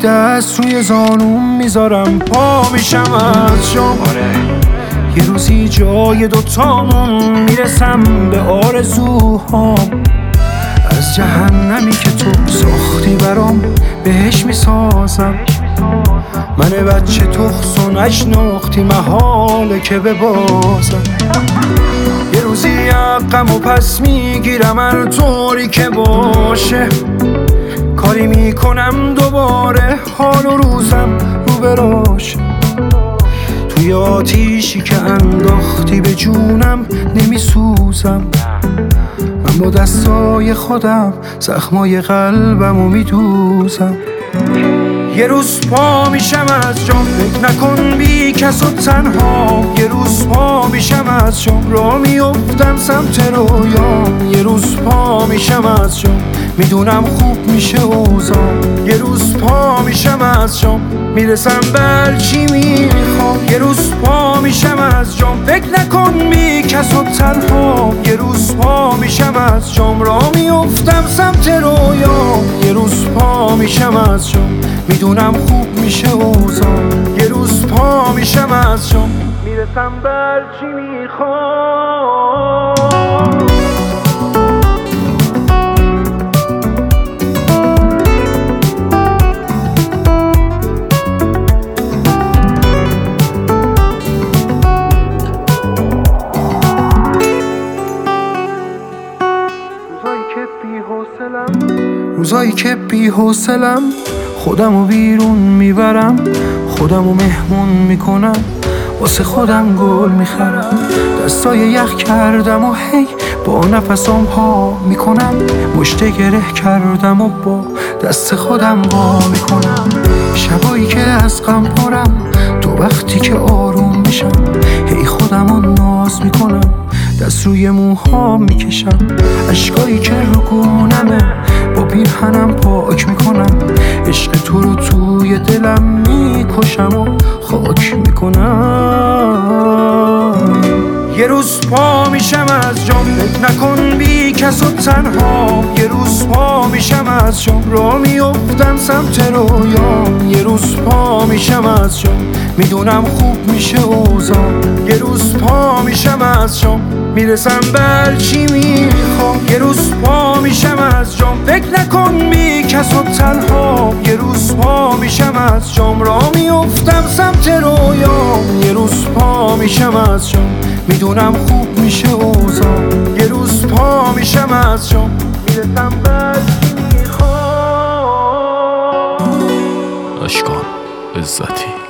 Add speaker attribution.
Speaker 1: دست روی زانوم میذارم، پا میشم از جام. یه روزی جای دوتامون میرسم به آرزوهام. از جهنمی که تو ساختی برام بهش میسازم. من بچه تخس و نشناختی، محاله که ببازم. یه روزی حقم و پس میگیرم هر طوری که باشه. کاری میکنم دوباره حال و روزم رو براشه. توی آتیشی که انداختی به جونم نمیسوزم. من با دستای خودم زخمای قلبمو میدوزم. یه روز پا میشم از جام، فکر نکن بی کس و تنها. یه روز پا میشم از جام، را میافتم سمت رویام. یه روز پا میشم از جام، میدونم خوب میشه اوضاع. یه روز پا میشم از جام، میرسم بر چی میخوام. یه روز پا میشم از جام، فکر نکن بی کس و تنها. یه روز پا میشم از جام، را میافتم سمت رویام. یه روز پا میشم از جام، میدونم خوب میشه اوضاع. یه روز پا میشم از جام، میرسم بر چی میخوام. روزایی که بی حوصلم، خودمو بیرون میبرم. خودمو مهمون میکنم، واسه خودم گل میخرم. دستای یخ کردم و هی با نفسم پا میکنم. مشت گره کردم و با دست خودم وا میکنم. شبایی که از غم پرم، تو وقتی که آروم میشم، هی خودمو ناز میکنم. دست روی موها میکشم، اشکایی که رو گونمه با پیرهنم پاک میکنم. عشق تو رو توی دلم میکشم و خاک میکنم. یه روز پا میشم از جام، فکر نکن بی کس و تنها. یه روز پا میشم از جام، را میافتم سمت رویام. یه روز پا میشم از جام، میدونم خوب میشه اوضاع. یه روز پا میشم از جام، میرسم بر چی میخوام. یه روز پا میشم از جام، فکر نکن بی کس و تنها. یه روز پا میشم از جام، را میافتم سمت رویام. یه روز پا میشم از جام، میدونم خوب میشه اوضاع. یه روز پا میشم از جام، میرسم بر چی میخوام.
Speaker 2: اشکان عزتی.